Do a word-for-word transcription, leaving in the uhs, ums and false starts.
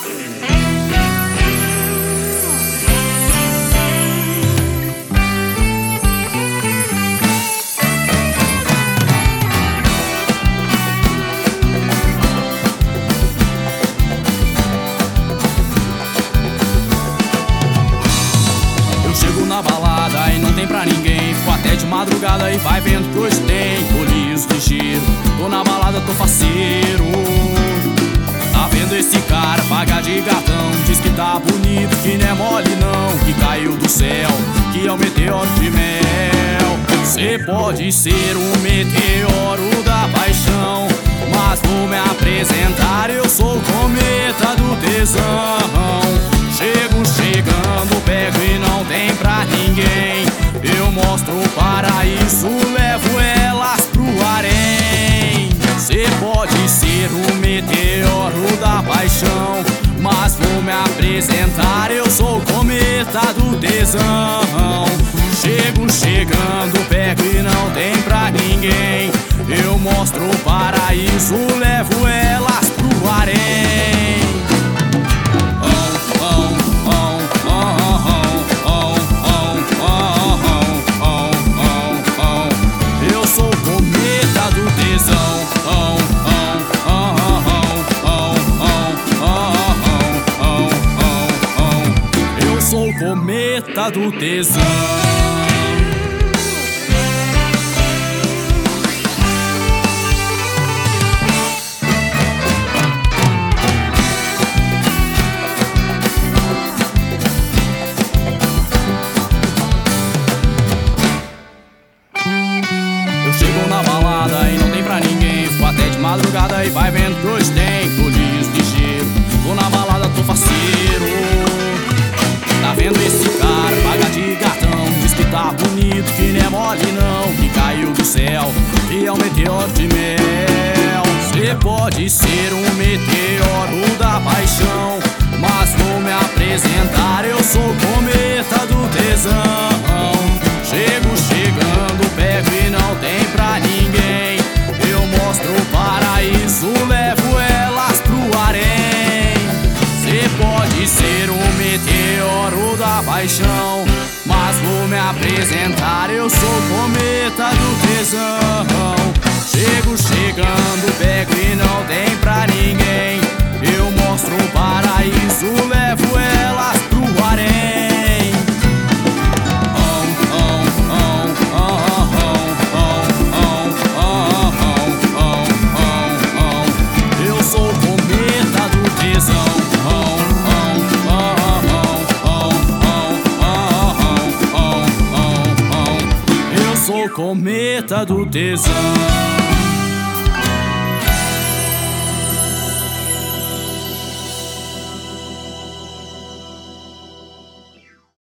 Na balada e não tem pra ninguém. Fico até de madrugada e vai vendo que hoje tem. Tô liso, ligeiro, tô na balada, tô faceiro. Tá vendo esse cara, paga de gatão. Diz que tá bonito, que não é mole não. Que caiu do céu, que é o meteoro de mel. Cê pode ser um meteoro da paixão, mas vou me apresentar, eu sou o cometa do tesão. Chego chegando, pego e não tem pra ninguém. Eu mostro o paraíso, levo elas pro harém. Cê pode ser o meteoro da paixão, mas vou me apresentar, eu sou o cometa do tesão. Chego chegando, pego e não tem pra ninguém. Eu mostro o paraíso, levo elas pro harém. Cometa do tesão. Eu chego na balada e não tem pra ninguém. Fico até de madrugada e vai vendo que hoje tem. Tô liso, ligeiro, tô na balada, tô faceiro. Tá vendo esse cara, paga de gatão. Diz que tá bonito, que não é mole não. Que caiu do céu, que é um meteoro de mel. Cê pode ser um meteoro da paixão, mas vou me apresentar, eu sou o cometa do tesão. Chego chegando, pego e não tem pra ninguém. Eu mostro o paraíso, levo elas pro harém. Cê pode ser um meteoro da paixão, mas vou me apresentar, eu sou o cometa do tesão. Chego chegando, pego e não tem pra ninguém. Eu mostro o paraíso, levo elas pro harém. Eu sou o cometa do tesão. Sou o cometa do tesão.